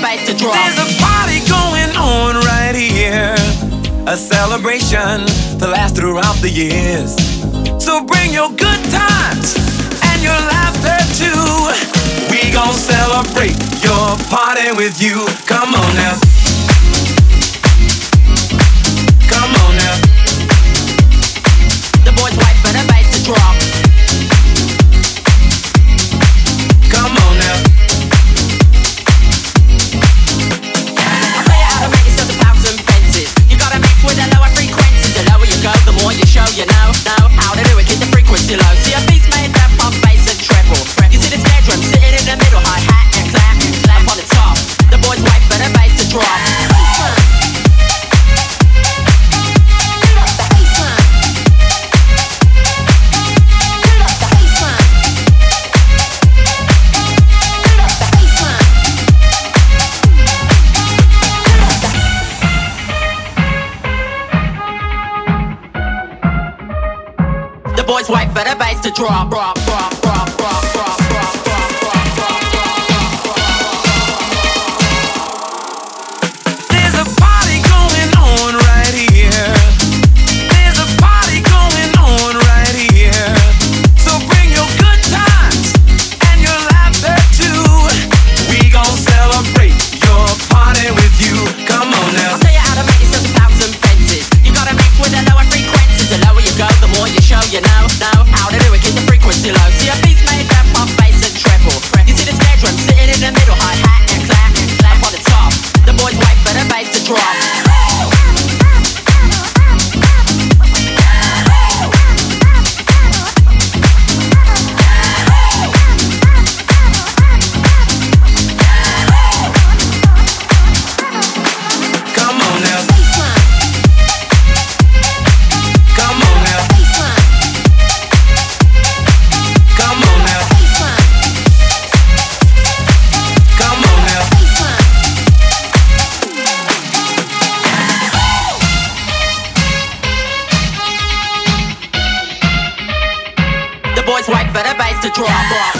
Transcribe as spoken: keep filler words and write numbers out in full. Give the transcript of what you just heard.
bass to drop. There's a party going on right here, a celebration to last throughout the years. So bring your good times and your laughter too. We gon' celebrate your party with you. Come on now. Come on now. The boys wait for the bass to drop. Come on now. I'll tell you how to make it so the pounds and fences. You gotta mix with the lower frequencies. The lower you go, the more you show you know, know how to do it, keep the frequency low. See a beat's made up of bass and treble. You see the snare drum sitting in the middle, hi-hat and clap, clap on the top. The boys wait for the bass to drop. Boys wait for the bass to drop, drop, drop, drop, drop, drop, drop, drop, drop, drop, drop. There's a party going on right here. There's a party going on right here. So bring your good times and your laughter too. We gon' celebrate your party with you. Come on now. I'll tell you how to make it so the pounds and fences. You gotta mix with the lower frequencies. The lower you go, the more you show you know. Know how to do it, keep the frequency low. See a beat's made up of bass and treble. You see the snare drum sitting in the middle, hi-hat and clap, clap on the top. The boys wait for the bass to drop. Come on now. Come on now. Come on now. Come on now. The boys wait for the bass to drop.